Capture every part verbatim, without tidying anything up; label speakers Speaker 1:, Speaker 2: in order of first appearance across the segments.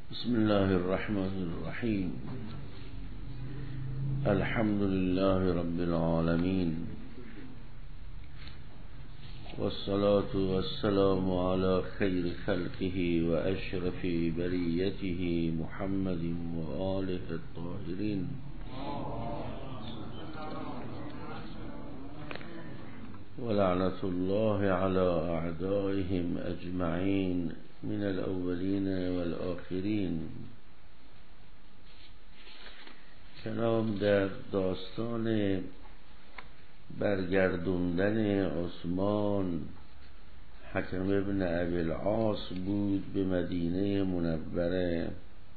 Speaker 1: بسم الله الرحمن الرحیم. الحمد لله رب العالمین والصلاة والسلام على خیر خلقه و اشرف بریته محمد و آله الطاهرین ولعنة الله على أعدائهم أجمعين من الأولين والآخرين. کلام در داستان برگردوندن عثمان حکم ابن ابی العاص بود به مدینه منوره.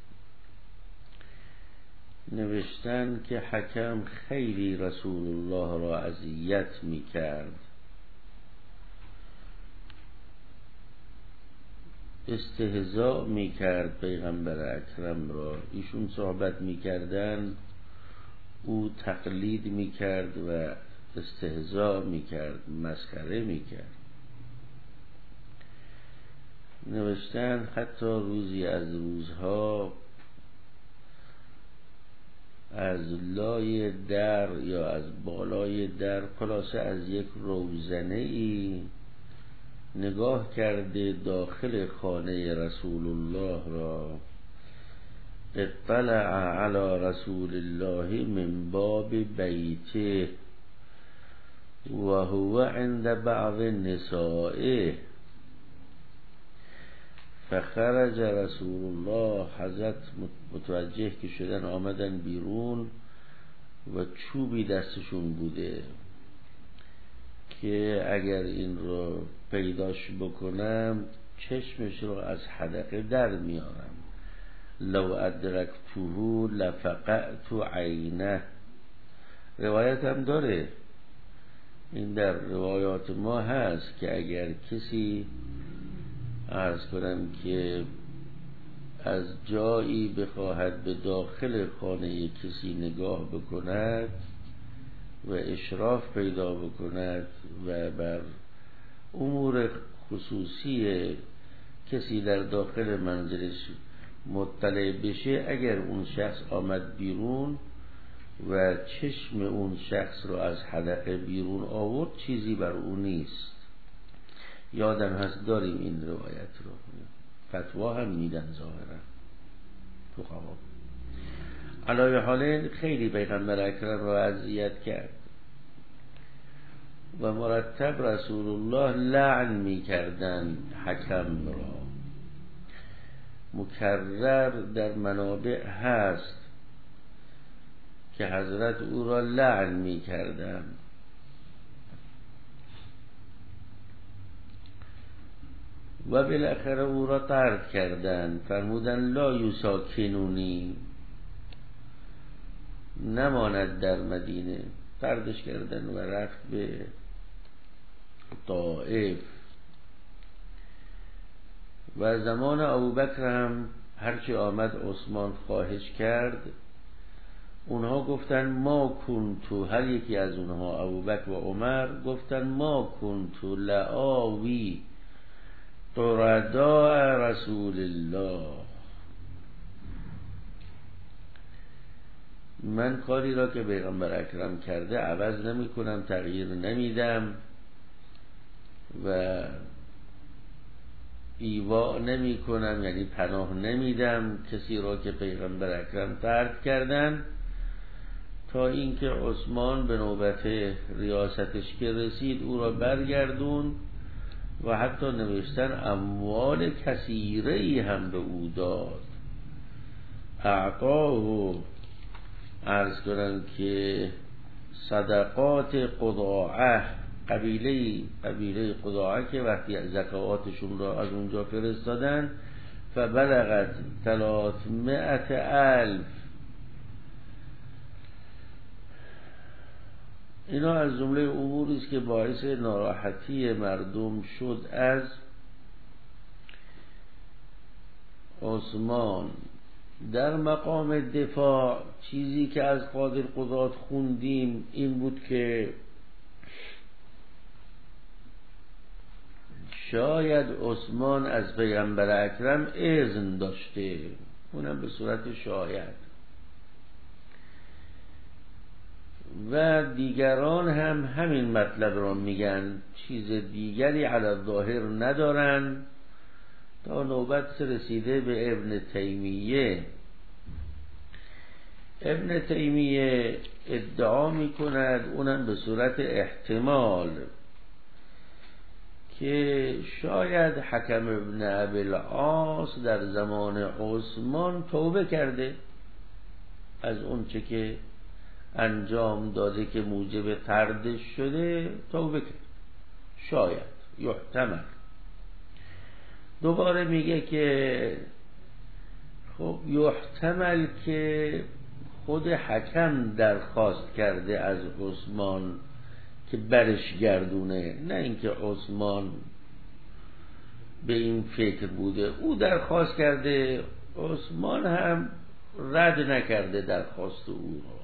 Speaker 1: نوشتن که حکم خیلی رسول الله را اذیت می کرد، استهزاء می کرد پیغمبر اکرم را. ایشون صحبت می کردن، او تقلید می کرد و استهزاء می کرد، مسخره می کرد. نوشتن حتی روزی از روزها از لای در یا از بالای در، خلاصه از یک روزنه ای نگاه کرده داخل خانه رسول الله را. اطلع علی رسول الله من باب بیته و هو عند بعض نسائه فخرج رسول الله. حضرت متوجه که شدن آمدن بیرون و چوبی دستشون بوده که اگر این رو پیداش بکنم چشمش رو از حدقه در میارم. لو ادرکته لفقعت عینه. روایت هم داره، این در روایات ما هست که اگر کسی عرض کنم که از جایی بخواهد به داخل خانه کسی نگاه بکند و اشراف پیدا بکند و بر امور خصوصی کسی در داخل منزلش مطلع بشه، اگر اون شخص آمد بیرون و چشم اون شخص رو از حدقه بیرون آورد چیزی بر اون نیست. یادم هست داریم این روایت رو، فتوا هم میدن ظاهرا فقها. علای حال خیلی پیغمبر اکرم را اذیت کرد و مرتب رسول الله لعن می کردن حکم را. مکرر در منابع هست که حضرت او را لعن می کردن. و بالاخره او را طرد کردن، فرمودن لا یساکنونی، نماند در مدینه. طردش کردن و رفت به طائف. و زمان ابوبکر هم هرچی آمد عثمان خواهش کرد، اونها گفتن ما کنتو، هر یکی از اونها ابوبکر و عمر گفتن ما کنتو لآوی قرداء رسول الله، من کاری را که پیغمبر اکرم کرده عوض نمی کنم، تغییر نمیدم و ایوا نمی کنم، یعنی پناه نمیدم کسی را که پیغمبر اکرم طرد کردن، تا اینکه عثمان به نوبت ریاستش که رسید او را برگردون و حتی نوشتن اموال کثیره‌ای هم به او داد. اعطاه، عرض کنم که صدقات قضاعه، قبیله قبیله قضاعه که وقتی زکواتشون را از اونجا فرستادن، فبلغت ثلاثمائة الف. اینا از جمله اموری است که باعث ناراحتی مردم شد از عثمان. در مقام دفاع چیزی که از قاضی القضات خوندیم این بود که شاید عثمان از پیغمبر اکرم اذن داشته اونم به صورت شاید. و دیگران هم همین مطلب را میگن، چیز دیگری علی الظاهر ندارن، تا نوبت رسیده به ابن تیمیه. ابن تیمیه ادعا میکند، اونم به صورت احتمال، که شاید حکم ابن ابوالعاص در زمان عثمان توبه کرده از اون چه که انجام داده که موجب طردش شده، توبه کرد. شاید یحتمل. دوباره میگه که خب یحتمل که خود حکم درخواست کرده از عثمان که برش گردونه، نه اینکه عثمان به این فکر بوده. او درخواست کرده، عثمان هم رد نکرده درخواست او را.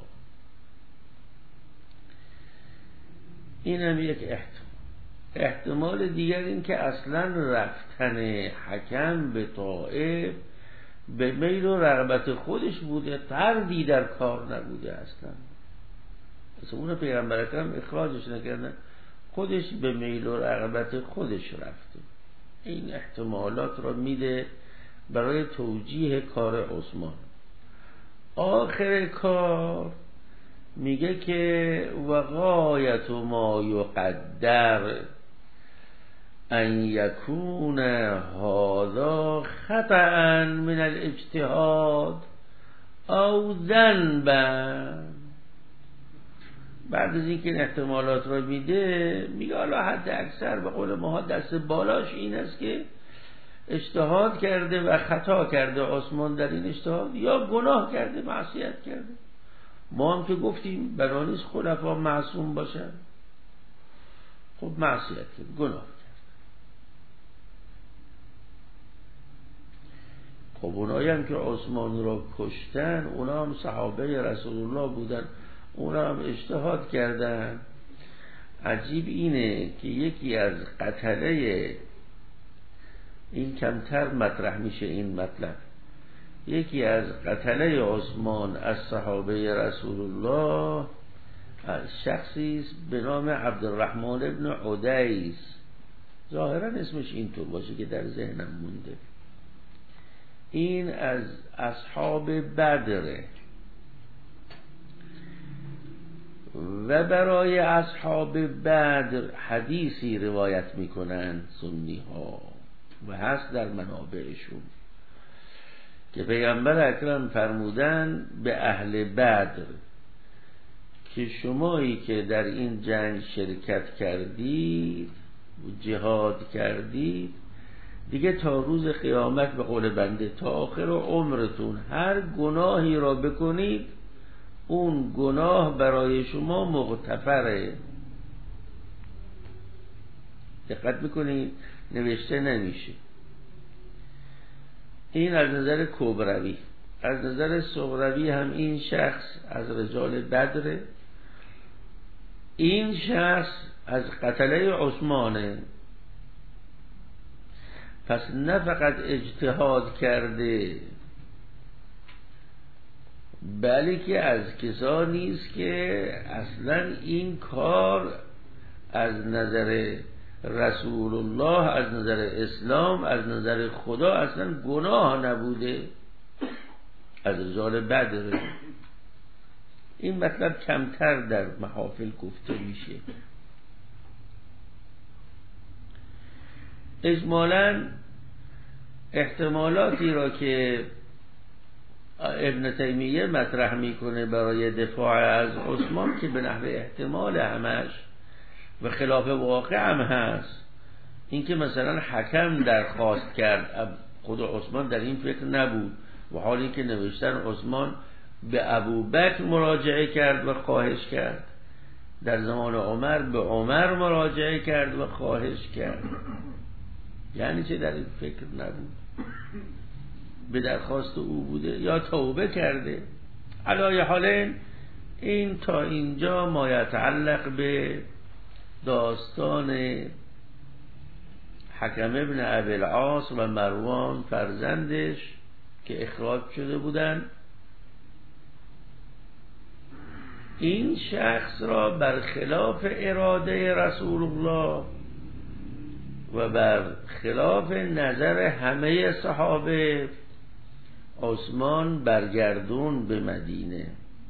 Speaker 1: این هم یک احتمال. احتمال دیگر این که اصلا رفتن حکم به طائف به میل و رغبت خودش بوده، طردی در کار نبوده اصلا. اصلا اون پیغمبر اکرم اخراجش نکردن، خودش به میل و رغبت خودش رفته. این احتمالات را میده برای توجیه کار عثمان. آخر کار میگه که وغایت ما یقدر ان یکون هذا خطأ من الاجتهاد او ذنبا. بعد از اینکه این احتمالات را میده، میگه حالا حد اکثر به قول ما دست بالاش این است که اجتهاد کرده و خطا کرده عثمان در این اجتهاد، یا گناه کرده، معصیت کرده. ما هم که گفتیم بنا نیست خلفا معصوم باشن. خب معصیت کرد، گناه کرد. خب اونایی هم که عثمان را کشتن، اونا هم صحابه رسول الله بودن، اونا هم اجتهاد کردن. عجیب اینه که یکی از قتله، این کمتر مطرح میشه این مطلب، یکی از قتله عثمان از صحابه رسول الله شخصی است به نام عبدالرحمن ابن عدیس. ظاهرا اسمش اینطور باشه که در ذهنم مونده. این از اصحاب بدره و برای اصحاب بدر حدیثی روایت میکنن سنی ها و هست در منابعشون که پیغمبر اکرم فرمودن به اهل بدر که شمایی که در این جنگ شرکت کردید و جهاد کردید، دیگه تا روز قیامت به قول بنده تا آخر عمرتون هر گناهی را بکنید، اون گناه برای شما مغتفره. دقت میکنید نوشته نمیشه. این از نظر کبروی. از نظر صغروی هم این شخص از رجال بدره. این شخص از قتله عثمانه. پس نه فقط اجتهاد کرده، بلکه از کسانی است که اصلا این کار از نظر رسول الله، از نظر اسلام، از نظر خدا اصلا گناه نبوده، از رجال بدر. این مطلب کمتر در محافل گفته میشه. اجمالاً احتمالاتی را که ابن تیمیه مطرح میکنه برای دفاع از عثمان که به نحو احتمال همش و خلاف واقع هم هست، این که مثلا حکم درخواست کرد، خود عثمان در این فکر نبود، و حالی که نوشتن عثمان به ابوبکر مراجعه کرد و خواهش کرد، در زمان عمر به عمر مراجعه کرد و خواهش کرد. یعنی چه در این فکر نبود، به درخواست او بوده یا توبه کرده. علای حال این تا اینجا ما یتعلق به داستان حکم ابن ابوالعاص و مروان فرزندش که اخراج شده بودند، این شخص را برخلاف اراده رسول الله و برخلاف نظر همه صحابه عثمان برگردون به مدینه.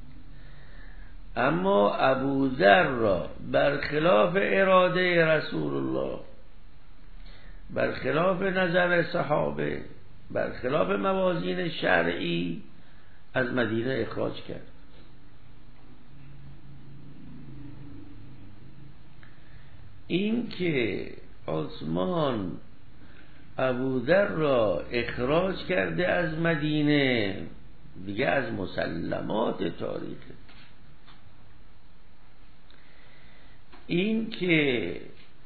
Speaker 1: اما ابوذر را برخلاف اراده رسول الله، برخلاف نظر صحابه، برخلاف موازین شرعی از مدینه اخراج کرد. این که عثمان ابوذر را اخراج کرده از مدینه دیگه از مسلمات تاریخه. این که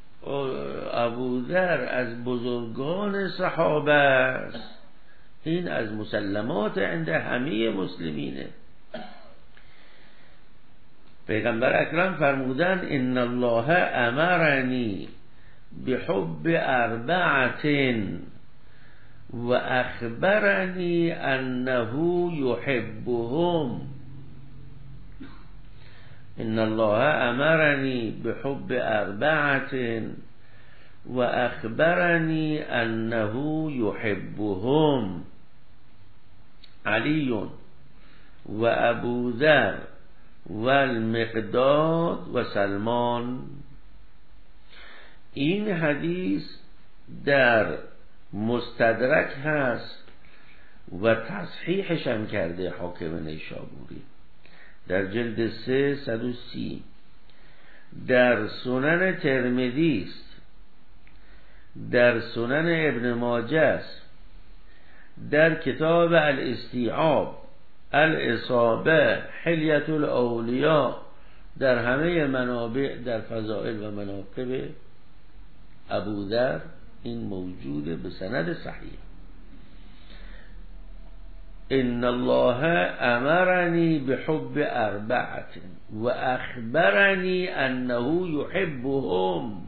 Speaker 1: ابوذر از بزرگان صحابه است، این از مسلمات عند همه مسلمینه. پیغمبر اکرم فرمودن ان الله امرنی بحب اربعة و اخبرنی انه یحبهم. ان الله امرنی بحب اربعة و اخبرنی انه یحبهم علی و ابوذر و المقداد و سلمان. این حدیث در مستدرک هست و تصحیحش هم کرده حاکم نیشابوری در جلد سه صد و سی. در سنن ترمذی است، در سنن ابن ماجه است، در کتاب الاستیعاب، الاصابه، حلیة الاولیاء، در همه منابع در فضائل و مناقب ابوذر این موجوده به سند صحیح. ان الله امرنی بحب اربعة و اخبرنی انه یحبهم.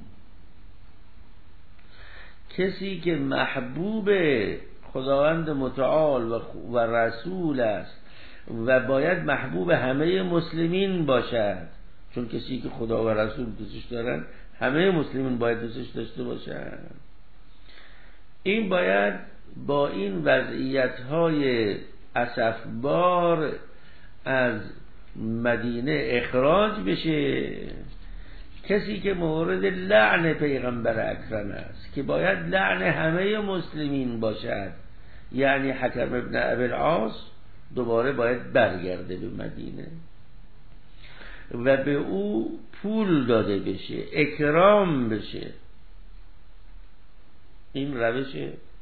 Speaker 1: کسی که محبوب خداوند متعال و رسول است و باید محبوب همه مسلمین باشد، چون کسی که خدا و رسول دوستش دارن همه مسلمین باید دوستش داشته باشن، این باید با این وضعیت‌های اسفبار از مدینه اخراج بشه. کسی که مورد لعن پیغمبر اکرم است که باید لعن همه مسلمین باشد، یعنی حکم ابن ابی العاص، دوباره باید برگرده به مدینه و به او پول داده بشه، اکرام بشه. این روش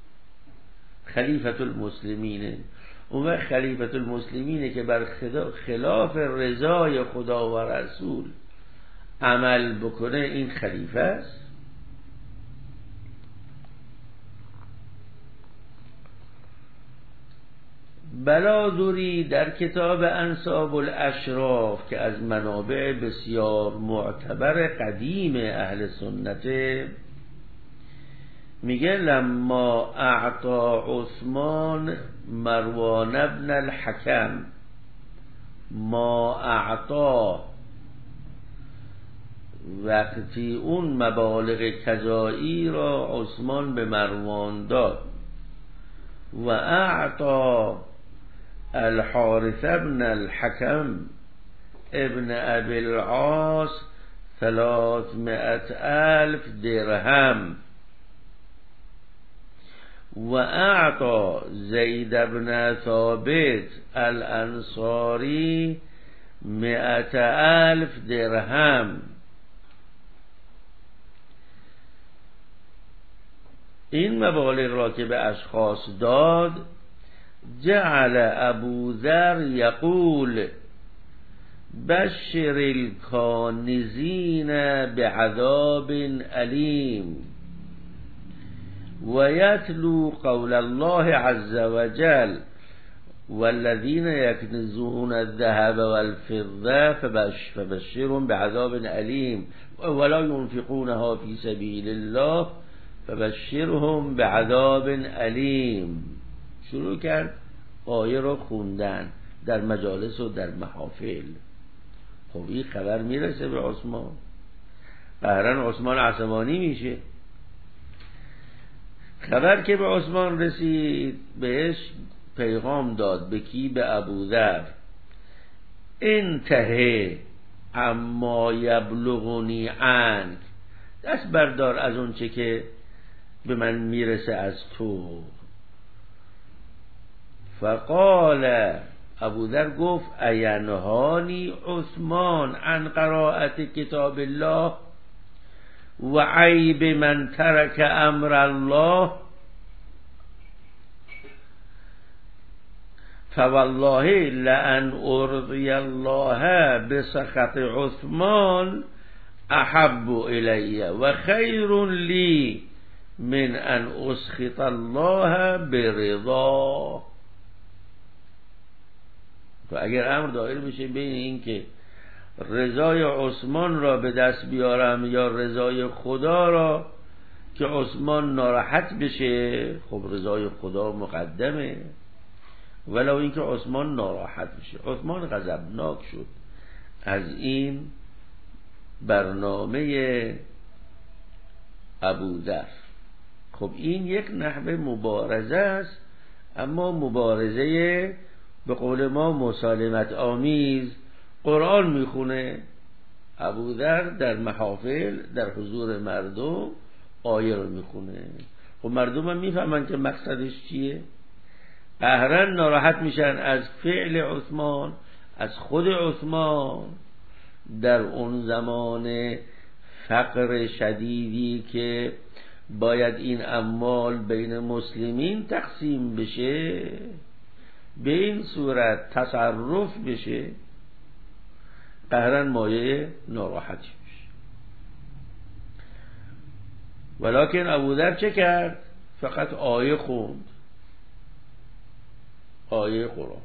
Speaker 1: خلیفة المسلمینه. اون خلیفة المسلمینه که بر خلاف رضای خدا و رسول عمل بکنه، این خلیفه است. بلادوری در کتاب انساب الاشراف که از منابع بسیار معتبر قدیم اهل سنته میگه لما اعطا عثمان مروان ابن الحکم ما اعطا، وقتی اون مبالغ کذایی را عثمان به مروان داد، و اعطا الحارث ابن الحکم ابن ابی العاص ثلاثمائة الف درهم، و اعطا زید ابن ثابت الانصاری مئة الف درهم. این مبالغ را که به اشخاص داد، جعل ابوذر یقول بشر الکانزین بعذاب علیم و یتلو قول الله عز وجل والذین یکنزون الذهب والفضة فبشرهم بعذاب علیم ولا ينفقونها فی سبیل الله فبشرهم بعذاب علیم. شروع کرد آیه را خوندن در مجالس و در محافل. خب این خبر میرسه به عثمان، قهرن عثمان عصبانی میشه. خبر که به عثمان رسید بهش پیغام داد، به کی؟ به ابوذر. انتهی اما یبلغنی عنک، دست بردار از اون چه که به من میرسه از تو. فقال ابوذر گفت اینهانی عثمان عن قراءت کتاب الله و عیب من ترک امر الله، فوالله لأن ارضی الله بسخط عثمان احب الی و خیر لی من ان اسخط الله برضا. تو اگر امر دایر بشه بین این که رضای عثمان را به دست بیارم یا رضای خدا را که عثمان ناراحت بشه، خب رضای خدا مقدمه، ولو اینکه عثمان ناراحت بشه. عثمان غضبناک شد از این برنامه ابوذر. خب این یک نحوه مبارزه است، اما مبارزه به قول ما مسالمت آمیز. قرآن میخونه ابوذر در محافل در حضور مردم آیه رو میخونه. خب مردم هم میفهمن که مقصدش چیه، قهرن ناراحت میشن از فعل عثمان، از خود عثمان در اون زمان فقر شدیدی که باید این اموال بین مسلمین تقسیم بشه، به این صورت تصرف بشه، قهرن مایه ناراحتی بشه. ولکن ابوذر چه کرد؟ فقط آیه خوند، آیه قرآن.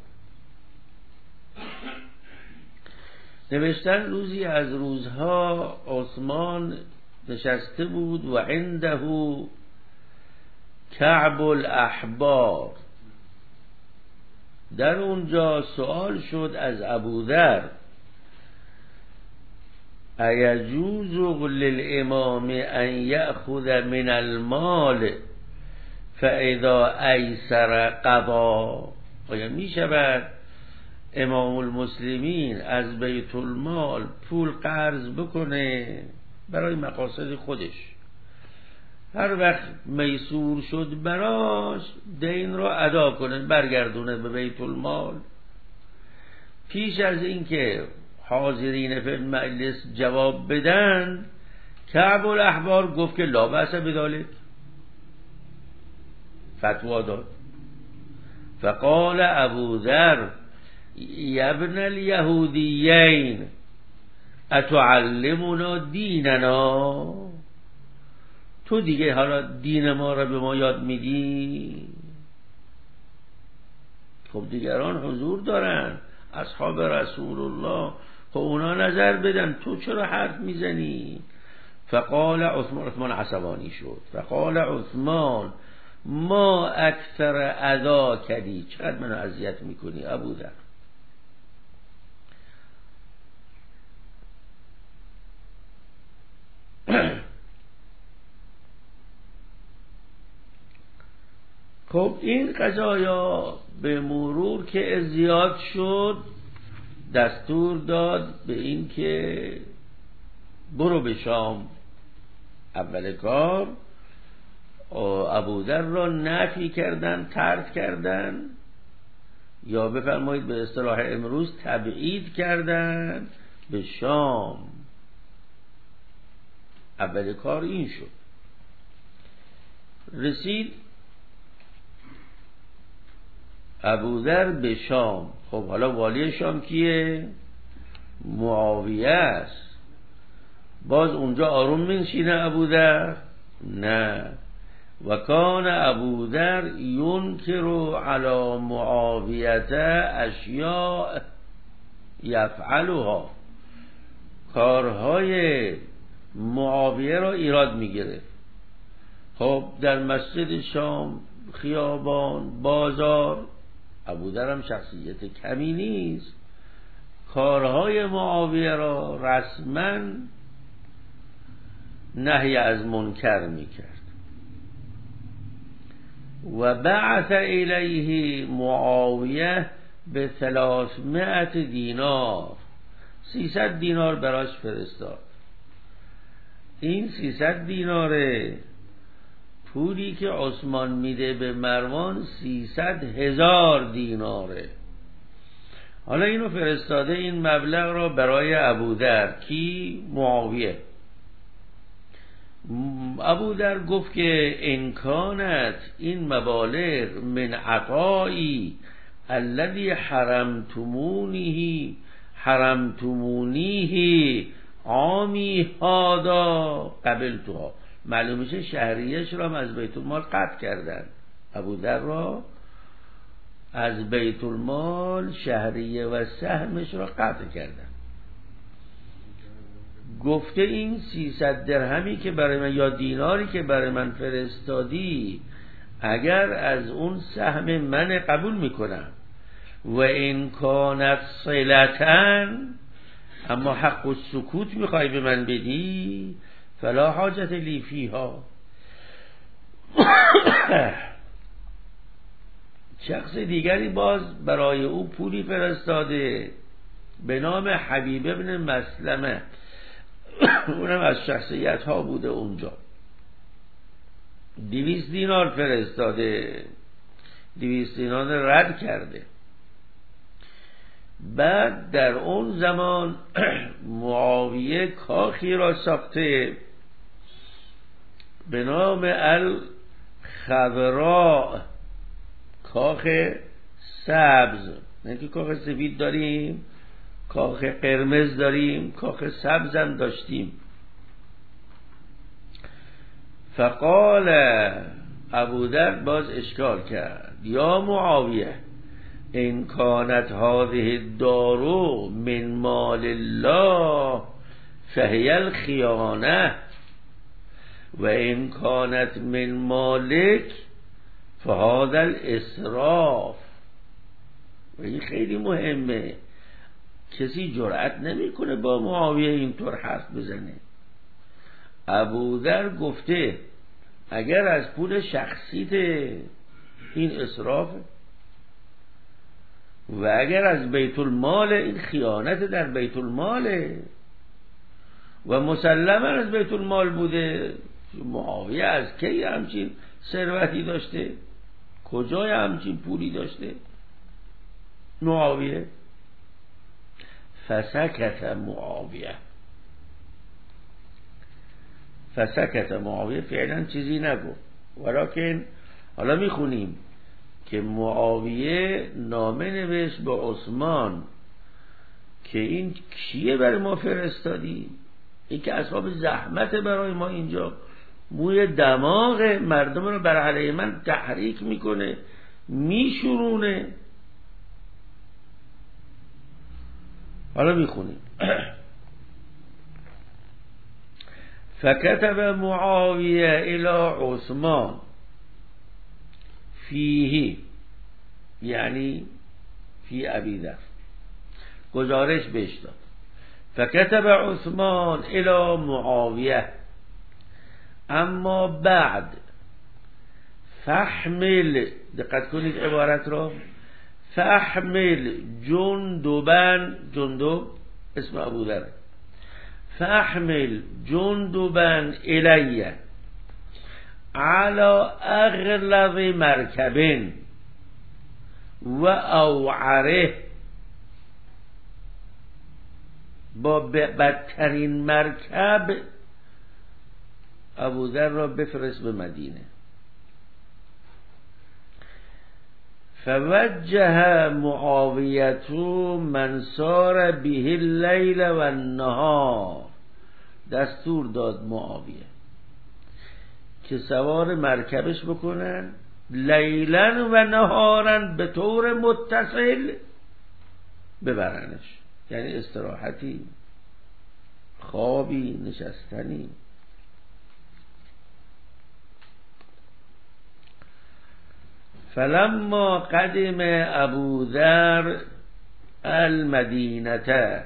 Speaker 1: نوشتن روزی از روزها عثمان نشسته بود و عنده کعب الاحبار. در اونجا سوال شد از ابوذر ایجوز للامام ان یأخذ من المال فاذا ایسر قضا، آیا می شود امام المسلمین از بیت المال پول قرض بکنه برای مقاصد خودش، هر وقت میسور شد براش دین رو ادا کنه برگردونه به بیت المال؟ پیش از اینکه حاضرین فی المجلس جواب بدن، کعب الاحبار گفت که لا بأس بذلک، فتوا داد. فقال ابوذر یا ابن الیهودیین اتعلمنا دیننا، تو دیگه حالا دین ما را به ما یاد میدی؟ خب دیگران حضور دارن، اصحاب رسول الله، خب اونا نظر بدن، تو چرا حرف میزنی؟ فقال عثمان، عثمان عصبانی شد، فقال عثمان ما اکثر اذا کدی، چقدر منو اذیت میکنی ابوذر. خب این قضایا به مرور که زیاد شد دستور داد به این که برو به شام. اول کار ابوذر را نفی کردن، طرد کردن، یا بفرمایید به اصطلاح امروز تبعید کردن به شام. اول کار این شد. رسید ابوذر به شام. خب حالا والی شام کیه؟ معاویه است. باز اونجا آروم منشینه ابوذر؟ نه. و کان ابوذر ینکر علی معاویه اشیاء یفعلها، کارهای معاویه را ایراد میگرفت. خب در مسجد شام، خیابان، بازار ابودر هم شخصیت کمی نیست، کارهای معاویه را رسما نهی از منکر میکرد. و بعث الیه معاویه به ثلاثمائة دینار، سیصد دینار براش فرستاد. این سیصد دیناره پولی که عثمان میده به مروان سیصد هزار دیناره. حالا اینو فرستاده این مبلغ را برای ابودر، کی؟ معاویه. ابودر گفت که انکانت این مبالغ من عطایی الذي حرمتمونیه حرمتمونیه عامی هادا قبلتها. معلوم میشه شهریهش را از بیت المال قطع کردن. ابودر را از بیت المال شهریه و سهمش را قطع کردن. گفته این سیصد درهمی که برای من یا دیناری که برای من فرستادی اگر از اون سهم من قبول میکنم و این کانت صلتن، اما حق و سکوت میخوای به من بدی فلا حاجت لی فیها. شخص دیگری باز برای او پولی فرستاده به نام حبیب ابن مسلمه، اونم از شخصیت ها بوده اونجا. دویست دینار فرستاده، دویست دینار رد کرده. بعد در اون زمان معاویه کاخی را ساخته به نام الخضراء، کاخ سبز. نه که کاخ سفید داریم، کاخ قرمز داریم، کاخ سبز هم داشتیم. فقال ابودر باز اشکال کرد، یا معاویه ان کانت هذه الدار من مال الله فهی الخیانه و ان کانت من مالک فهذا الاسراف. و این خیلی مهمه، کسی جرأت نمیکنه با معاویه اینطور حرف بزنه. ابودر گفته اگر از پول شخصیت این اسرافه و اگر از بیت المال این خیانت در بیت الماله و مسلما از بیت المال بوده. معاویه از کی همچین ثروتی داشته؟ کجای همچین پولی داشته معاویه؟ فسکت معاویه فسکت معاویه فعلا چیزی نگفت، ولیکن حالا میخونیم که معاویه نامه نوشت به عثمان که این کیه برای ما فرستادی؟ این که اصحاب زحمت برای ما اینجا موی دماغ مردم رو بر علیه من تحریک میکنه، میشورونه. حالا میخونیم فكتب معاویه الى عثمان فیه، یعنی فی ابیدر، گزارش بهش داد. فكتب عثمان الى معاویه اما بعد فحمل، دقت کنید عبارت را، فحمل جندبن، جندب اسم ابودره، فحمل جندبن الیه علی اغلظ مرکبن و اوعره، با بدترین مرکب ابودر را بفرست به مدینه. فوجه معاویه من سار به اللیل و النهار، دستور داد معاویه که سوار مرکبش بکنن لیلا و نهارا به طور متصل ببرنش، یعنی استراحتی، خوابی، نشستنی. فلما قدم ابو ذر المدینه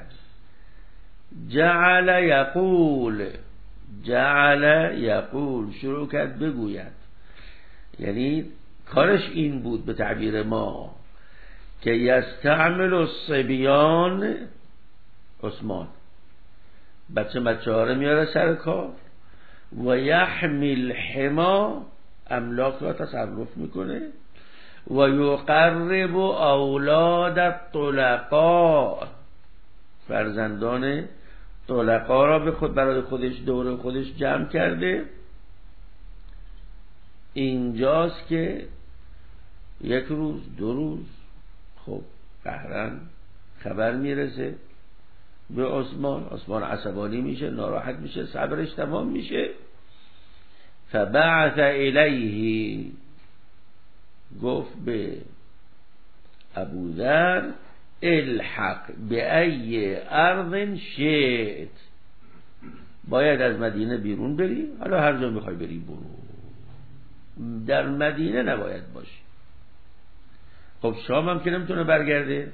Speaker 1: جعل یقول جعل یقول شروع کرد بگوید، یعنی کارش این بود به تعبیر ما که یستعمل الصبیان، عثمان بچه بچه ها رو میاره سر کار، و یحمل حما املاک را تصرف میکنه، و یقرب اولاد الطلقاء فرزندان طلقا را به خود برای خودش دور خودش جمع کرده. اینجاست که یک روز دو روز خب قهرن خبر میرسه به عثمان، عثمان عصبانی میشه، ناراحت میشه، صبرش تمام میشه. فبعث الیه، گفت به ابو ذر الحق به ای ارض شئت، باید از مدینه بیرون بری، حالا هر جا میخوای بری برو، در مدینه نباید باشی. خب شام هم که نمیتونه برگرده.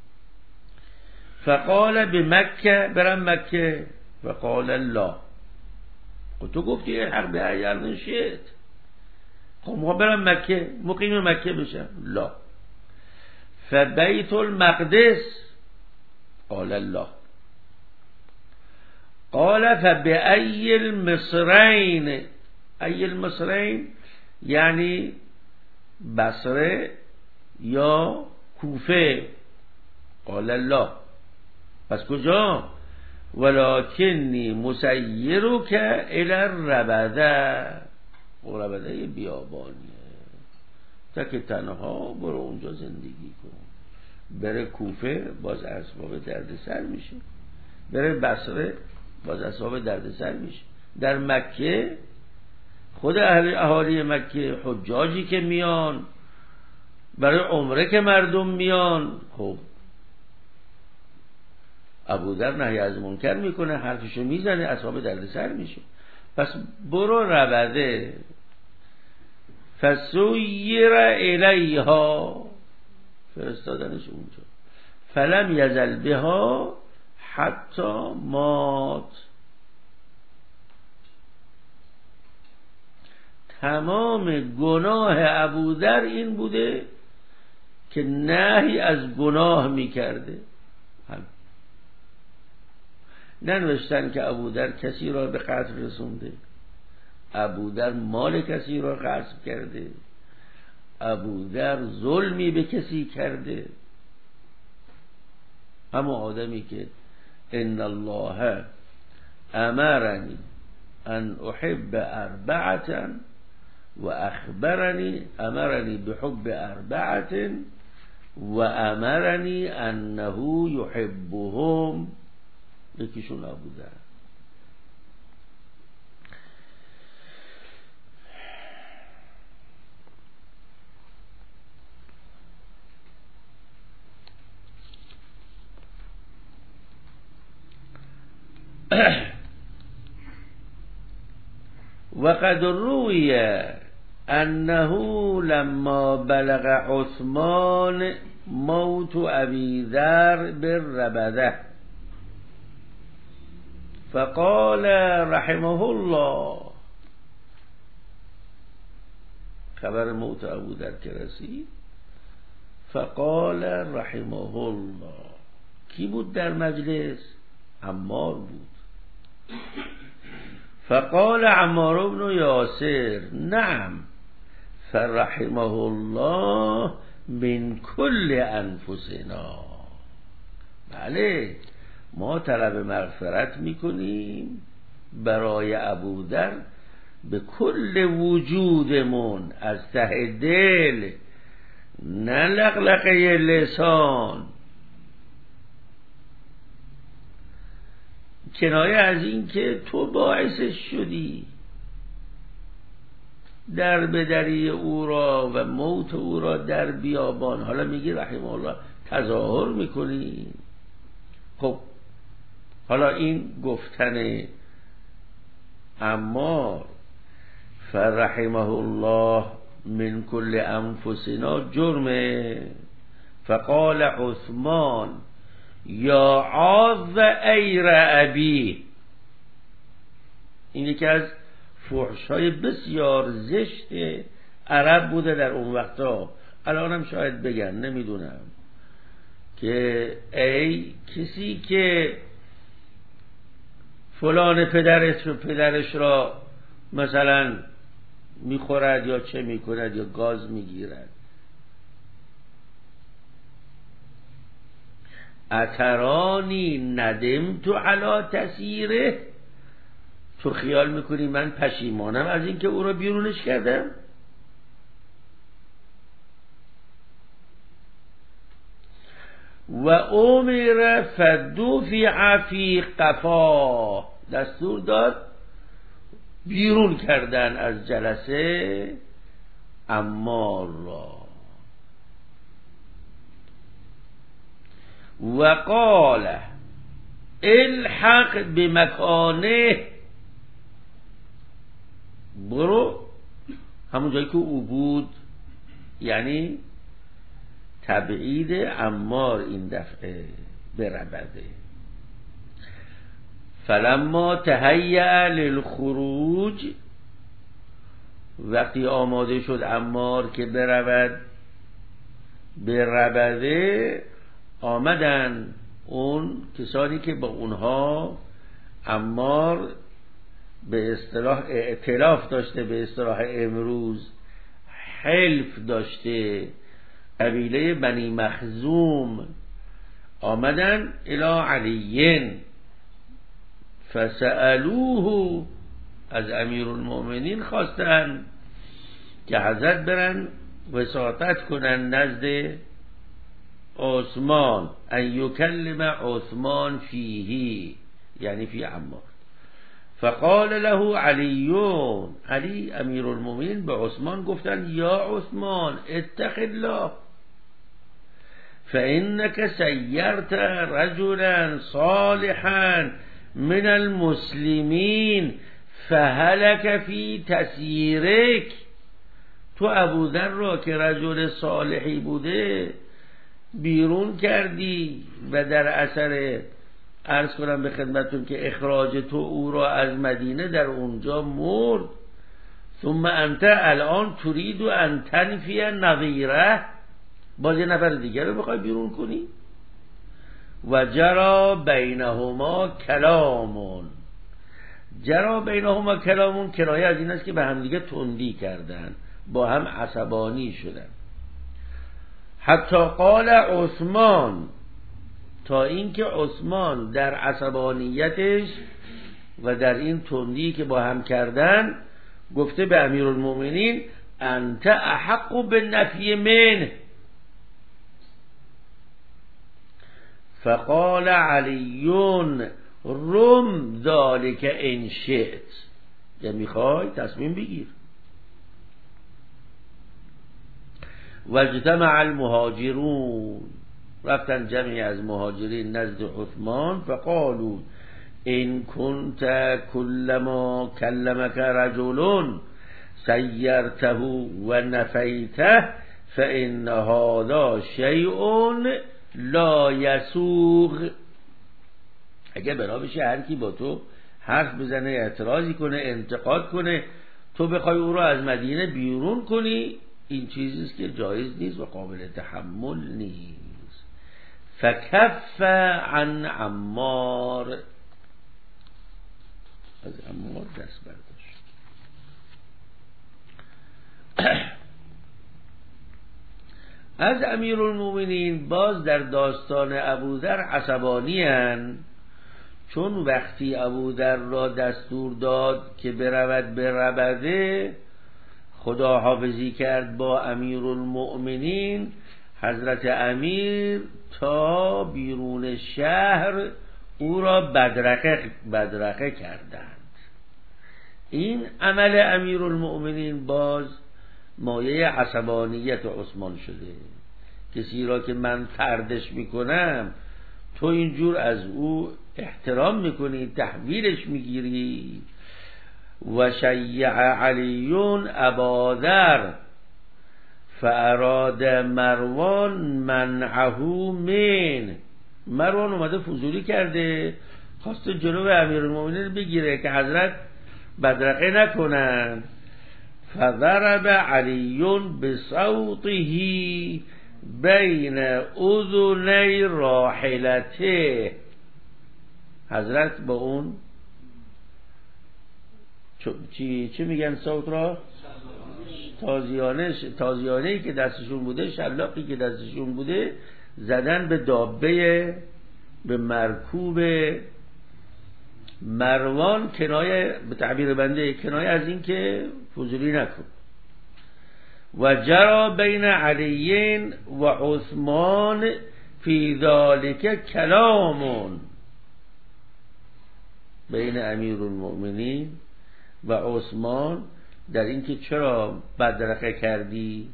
Speaker 1: فقال به مکه، برم مکه. فقال لا، خب تو گفتی الحق به ای ارض شئت، خب ما برم مکه مقیم مکه بشم. لا. فبیت المقدس. قال الله. قال فبأي المصرين، ای المصرين یعنی بصره یا کوفه. قال الله، پس کجا؟ ولکنی مسیرک الی الربده، و ربده بیابانیه، تک تنها برو اونجا زندگی کن. بره کوفه باز اسباب درد سر میشه، بره بصره باز اسباب درد سر میشه. در مکه خود اهل اهالی مکه، حجاجی که میان برای عمره که مردم میان، خب ابوذر نهی از منکر میکنه، حرفشو میزنه، اسباب درد سر میشه. پس برو ربده. فسویر الیها، فرستادنش اونجا. فلم یزل بها حتی مات، تمام گناه ابوذر این بوده که نهی از گناه میکرده. ننوشتن که ابوذر کسی را به قتل رسونده، ابوذر مال کسی را غصب کرده، ابوذر ظلمی به کسی کرده. اما آدمی که ان الله امرنی ان احب اربعه و اخبرنی، امرنی بحب اربعه و امرنی انه یحبهم، یکیشون ابوذر. وقد روی انه لما بلغ عثمان موت ابی ذر بالربده فقال رحمه الله، خبر موت ابوذر که رسید، فقال رحمه الله، کی بود در مجلس؟ عمار بود. فقال عمار بن یاسر نعم فرحمه الله من کل انفسنا، بله ما طلب مغفرت میکنیم برای ابوذر به کل وجودمون، از ته دل، نه لقلقه لسان. کنایه از این که تو باعثش شدی در بدری او را و موت او را در بیابان، حالا میگی رحمه الله تظاهر میکنی. خب حالا این گفتن عمار فرحمه الله من کل انفسنا جرمه. فقال عثمان یا عاذ ایر ابی. این یکی از فحش‌های بسیار زشت عرب بوده در اون وقتا، الانم شاید بگن نمیدونم، که ای کسی که فلان پدرش و پدرش را مثلا میخورد یا چه میکند یا گاز میگیرد، اترانی ندمت علی تسییره، تو خیال میکنی من پشیمانم از اینکه او را بیرونش کردم؟ و امر فدفع فی قفا، دستور داد بیرون کردن از جلسه عمار را. و قال الحق بمکانه، برو همون جایی که او بود، یعنی تبعید عمار این دفعه بربده. فلما تهیأ للخروج، وقتی آماده شد عمار که برود بربده، آمدن اون کسانی که با اونها عمار به اصطلاح ائتلاف داشته، به اصطلاح امروز حلف داشته، قبیله بنی مخزوم، آمدن الی علی فسألوه، از امیر المؤمنین خواستن که حضرت برن وساطت کنن نزد عثمان، ان یکلم عثمان فیه، یعنی فی عمار. فقال له علیون، علی امیر المؤمنین به عثمان گفتن یا عثمان اتق الله، فإنك سيرت رجلا صالحا من المسلمین فهلك فی تسییرک، تو ابوذر را که رجل صالحی بوده بیرون کردی و در اثر عرض کنم به خدمتون که اخراج تو او را از مدینه در اونجا مرد. ثم انت الان تريد ان تنفی نظیره، باز یه نفر دیگر رو بخوای بیرون کنی. و جرا بینهما کلامون، جرا بینهما کلامون کنایه از این است که به هم دیگه تندی کردن، با هم عصبانی شدن. حتی قال عثمان، تا اینکه عثمان در عصبانیتش و در این تندی که با هم کردن گفته به امیرالمومنین انت احق بالنفی منه. فقال علیون رم ذالک ان شئت، یا میخوای تصمیم بگیر. و اجتمع المهاجرون، رفتن جمعی از مهاجرین نزد عثمان. فقالوا ان كنت كلما كلمك رجل سيرته ونفيته فإن هذا شيء لا يسوغ. اگه بنا بشه هر کی با تو حرف بزنه، اعتراضی کنه، انتقاد کنه، تو بخوای او را از مدینه بیرون کنی، این چیزیست که جایز نیست و قابل تحمل نیست. فکف عن عمار، از عمار دست برداشت. از امیرالمومنین باز در داستان ابوذر عصبانی هستند، چون وقتی ابوذر را دستور داد که برود بربده، خدا حافظی کرد با امیرالمؤمنین، حضرت امیر تا بیرون شهر او را بدرقه بدرقه کردند. این عمل امیرالمؤمنین باز مایه عصبانیت عثمان شده. کسی را که من طردش میکنم تو اینجور از او احترام میکنی، تحویلش میگیری. و شیع علیون اباذر فاراد مروان منعه من، مروان اومده فضولی کرده، خواست جلو امیرالمومنین بگیره که حضرت بدرقه نکنن. فضرب علی بصوته بین اذنی راحلته، حضرت با اون چی چی میگن صوت را؟ تازیانه تازیانه‌ای که دستشون بوده، شلاقی که دستشون بوده، زدن به دابه، به مرکوب مروان، کنایه به تعبیر بنده کنایه از این که فضولی نکن. و جرا بین علی و عثمان فی ذلک کلام، بین امیرالمؤمنین و عثمان در این که چرا بدرقه کردی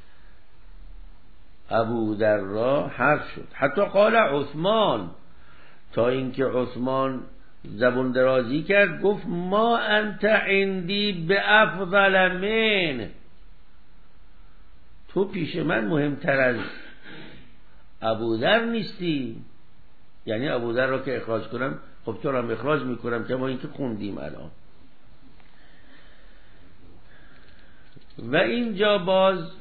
Speaker 1: ابو دردا حرف شد. حتی قال عثمان، تا اینکه عثمان زبون درازی کرد، گفت ما انت عندی بافضل من، تو پیش من مهمتر از ابودر نیستی. یعنی ابودر را که اخراج کنم، خب تو را هم اخراج میکنم، که ما این که خوندیم الان. و اینجا باز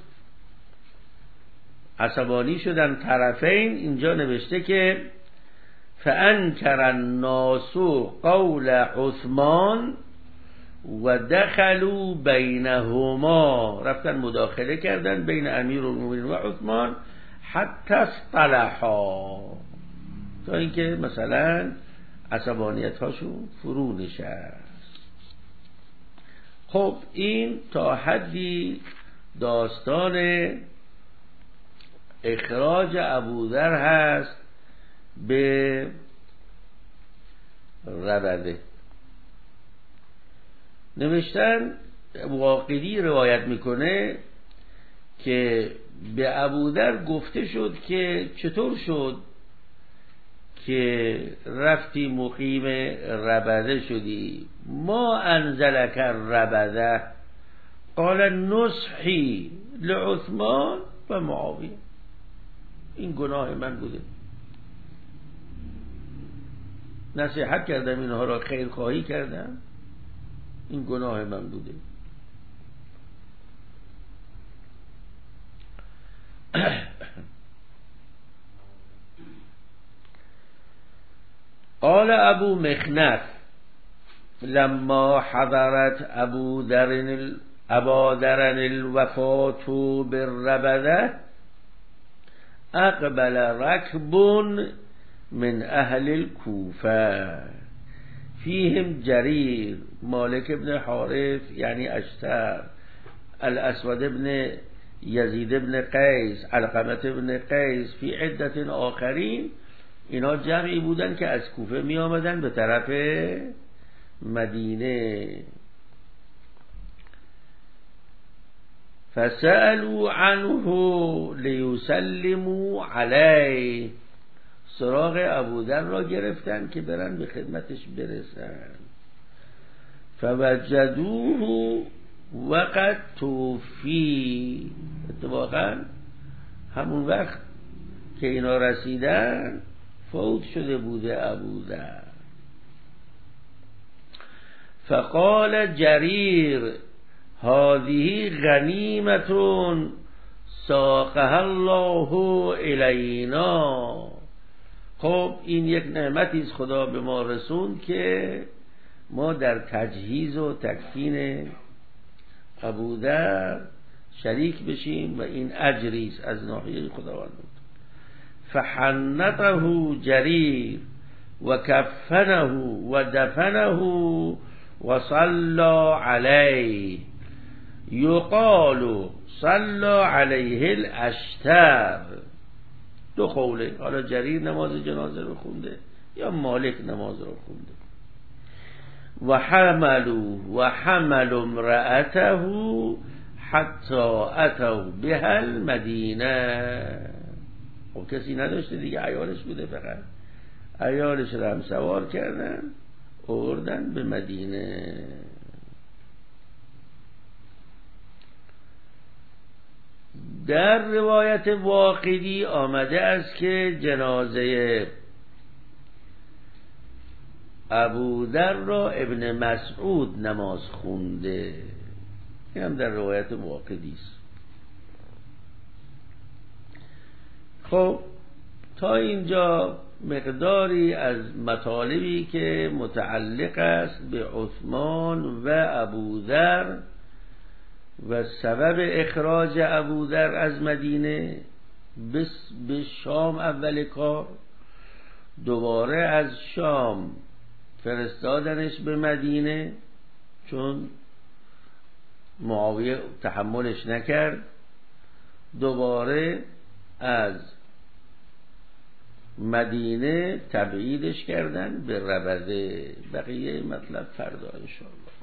Speaker 1: عصبانی شدن طرفین. اینجا نوشته که فانکر الناس قول عثمان و دخلوا بینهما، رفتن مداخله کردن بین امیرالمومنین و عثمان حتی اصطلحا، تا اینکه مثلا عصبانیت هاشون فرو نشست. خب این تا حدی داستان اخراج ابوذر هست به ربده. نوشتن واقعی روایت میکنه که به ابوذر گفته شد که چطور شد که رفتی مقیم ربده شدی، ما انزلک ربده، قال نصحی لعثمان و معاویه، این گناه من بوده، نصیحت کردم اینها را، خیر خواهی کردم، این گناه من بوده. قال ابو مخنف لما حضرت ابو ذر ابا ذر الوفات بالربده اقبل ركب من اهل الكوفه فيهم جرير مالك بن حارث يعني اشتر الاسود بن يزيد بن قيس علقمة بن قيس في عدة آخرين. اینا جمعی بودن که از کوفه می آمدن به طرف مدینه. فسألوا عنه لیسلموا علیه، سراغ ابوذر را گرفتن که برن به خدمتش برسن. فوجدوه وقد توفی، اتفاقا همون وقت که اینا رسیدن فوت شده بوده ابوذر. فقال جریر هذه غنیمة ساقها الله الینا، خب این یک نعمتی است خدا به ما رسوند که ما در تجهیز و تکفین ابوذر شریک بشیم و این اجری است از ناحیه خداوند. فحنطه جریر و کفنه و دفنه و صلی علیه، یقال صلی علیه الاشتر. دو قوله، حالا جریر نماز جنازه رو خونده یا مالک نماز رو خونده. و حملوا و حمل امرأته حتی اتوا بها المدینه، خب کسی نداشته دیگه، عیالش بوده، فقط عیالش رو هم سوار کردن آوردن به مدینه. در روایت واقدی آمده است که جنازه ابوذر را ابن مسعود نماز خونده. این هم در روایت واقدی است. خب تا اینجا مقداری از مطالبی که متعلق است به عثمان و ابوذر و سبب اخراج ابوذر از مدینه به شام اول کار، دوباره از شام فرستادنش به مدینه چون معاویه تحملش نکرد، دوباره از مدینه تبعیدش کردن به ربده. بقیه مطلب فردا انشاءالله.